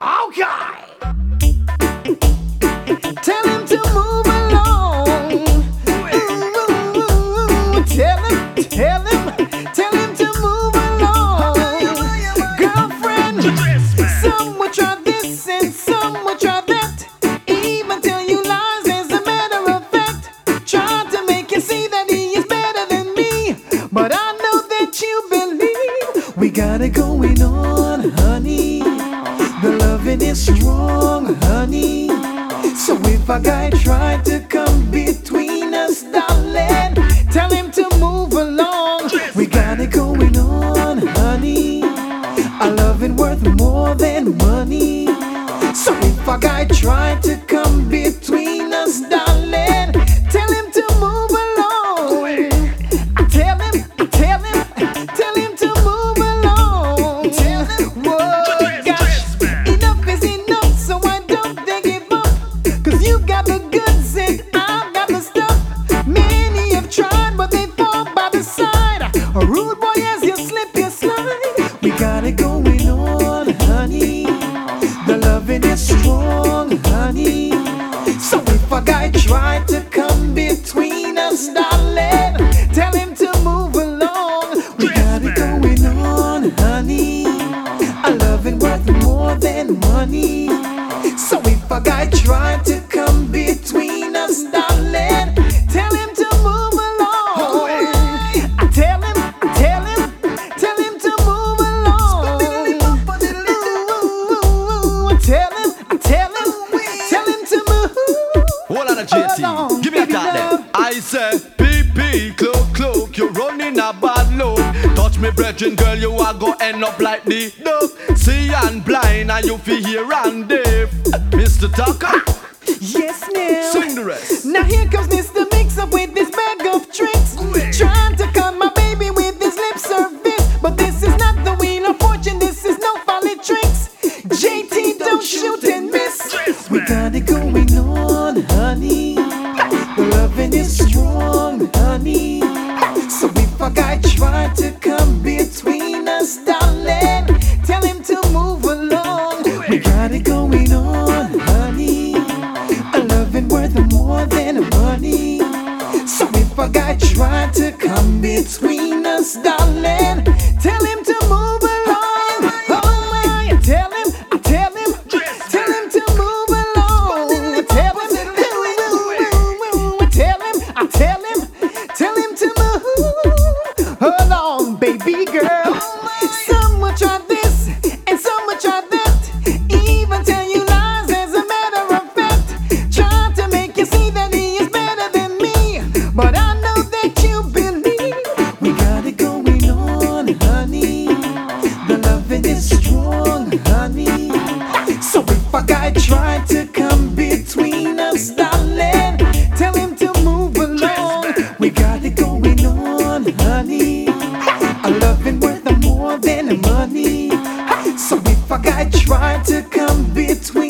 Okay. Tell him to move along. Tell him to move along. Girlfriend, some will try this and some will try that. Even tell you lies as a matter of fact. Try to make you see that he is better than me. But I know that you believe we got it going on, honey. The loving is strong, honey. So if a guy tried to come between us, darling, tell him to move along. We got it going on, honey. Our loving worth more than money. So if a guy tried to come between us, darling, tell him to move along. Tell him to move along. Whoa, gosh, enough is enough, so why don't they give up? 'Cause you got the goods and I've got the stuff. Many have tried, but they fall by the side. A rude boy as you slip, you slide. We got it going on, honey. The loving is strong, honey. So if a guy tried to come between us, darling, tell him to move along. We got it going on, honey. A loving worth more than money. So if a guy tried to come between us, darling, tell him to move along. Tell him to move along. Tell him to move. Hold on, JT. Give me a tap there. I say, PP, cloak, you're running a bad look. Touch me, brethren, girl, you are go end up like the duck. See and blind, and you feel here and deaf. Mr. Tucker, Yes, now. sing the rest. Now here comes Mr. Mix-Up with this bag of tricks. Trying to cut my baby with his lip service. But this is not the wheel of fortune, this is no folly tricks. JT, don't shoot and miss. We got it going on, honey. The loving is strong, honey. So if a guy tried to come between us, darling, tell him to move along. We got it going on, honey. A loving worth more than money. So if a guy tried to come between us, darling, tell him to move along. Oh my, tell him to move along. Tell him to move along, baby girl. Some will try this and some will try that. Even tell you lies as a matter of fact. Try to make you see that he is better than me. But I know that you believe we got it going on, honey. The loving is strong, honey. So if a guy tried to come between us, darling, tell him to move along. We got it going on, honey. A loving worth more than money. So if a guy tried to come between